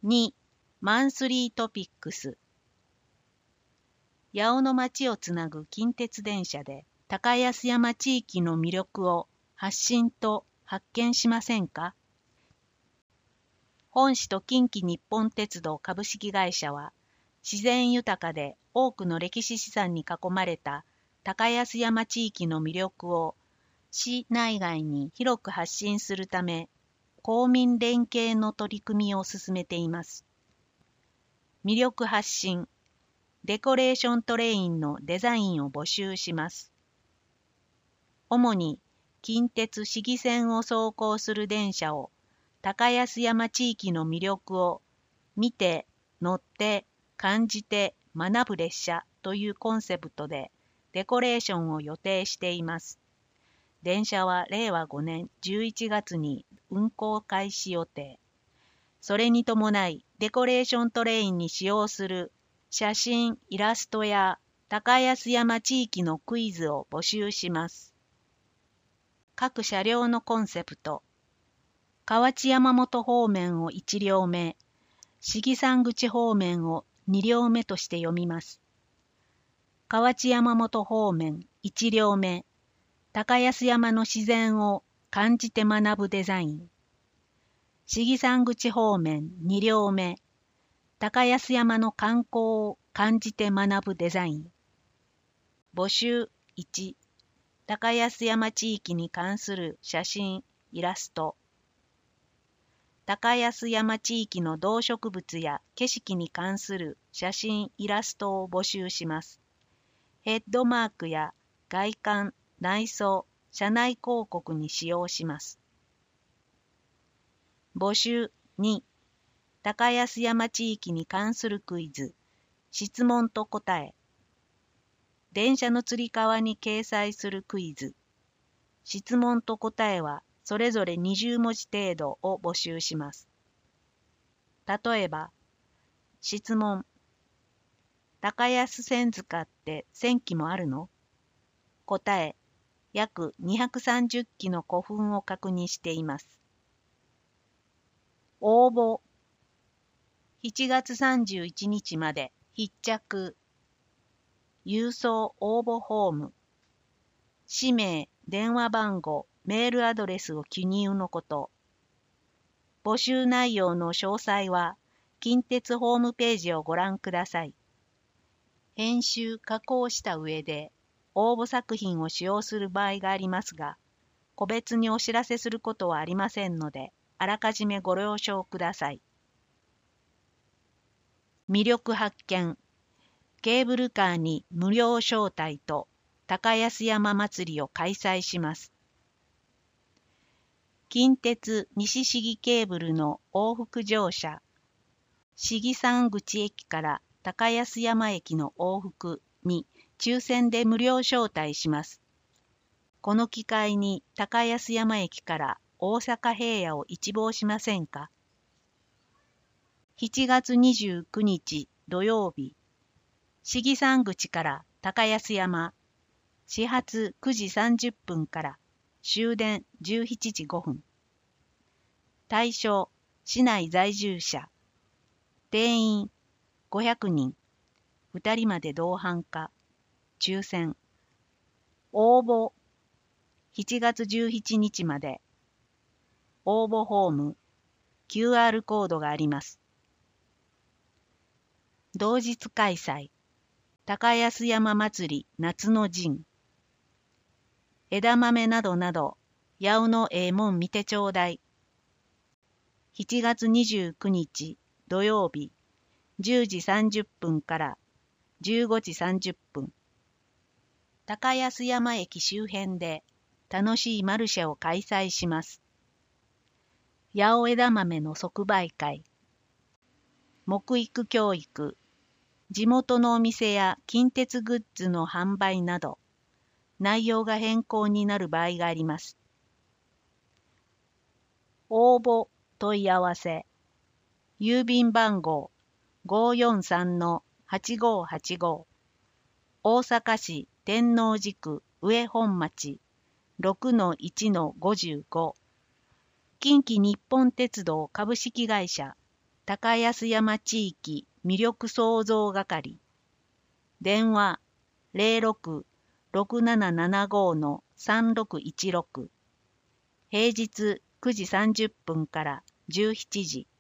2. マンスリートピックス。八尾の町をつなぐ近鉄電車で高安山地域の魅力を発信と発見しませんか？本市と近畿日本鉄道株式会社は、自然豊かで多くの歴史資産に囲まれた高安山地域の魅力を市内外に広く発信するため、公民連携の取り組みを進めています。魅力発信、デコレーショントレインのデザインを募集します。主に近鉄市議線を走行する電車を高安山地域の魅力を見て、乗って、感じて、学ぶ列車というコンセプトでデコレーションを予定しています。電車は令和5年11月に運行開始予定。それに伴いデコレーショントレインに使用する写真、イラストや高安山地域のクイズを募集します。各車両のコンセプト。河内山本方面を1両目、市議山口方面を2両目として読みます。河内山本方面1両目、高安山の自然を感じて学ぶデザイン。市議山口方面2両目、高安山の観光を感じて学ぶデザイン。募集1、高安山地域に関する写真、イラスト。高安山地域の動植物や景色に関する写真、イラストを募集します。ヘッドマークや外観、内装、車内広告に使用します。募集2、高安山地域に関するクイズ、質問と答え。電車のつり革に掲載するクイズ、質問と答えはそれぞれ20文字程度を募集します。例えば、質問、高安線塚って1000基もあるの？答え、約230基の古墳を確認しています。応募、7月31日まで必着、郵送応募フォーム、氏名、電話番号、メールアドレスを記入のこと。募集内容の詳細は、近鉄ホームページをご覧ください。編集・加工した上で、応募作品を使用する場合がありますが、個別にお知らせすることはありませんので、あらかじめご了承ください。魅力発見。ケーブルカーに無料招待と高安山祭りを開催します。近鉄西市議ケーブルの往復乗車、市議山口駅から高安山駅の往復に抽選で無料招待します。この機会に高安山駅から大阪平野を一望しませんか？7月29日土曜日、市議山口から高安山、始発9時30分から終電17時5分。対象、市内在住者。定員、500人。2人まで同伴か。抽選。応募、7月17日まで。応募フォーム、QR コードがあります。同日開催。高安山祭り夏の陣。枝豆などなど、八尾のええもん見てちょうだい。7月29日土曜日、10時30分から15時30分。高安山駅周辺で楽しいマルシェを開催します。八尾枝豆の即売会。木育教育。地元のお店や近鉄グッズの販売など、内容が変更になる場合があります。応募、問い合わせ。郵便番号 543-8585 大阪市天王寺区上本町 6-1-55 近畿日本鉄道株式会社高安山地域魅力創造係。電話06-6775-3616。平日9時30分から17時。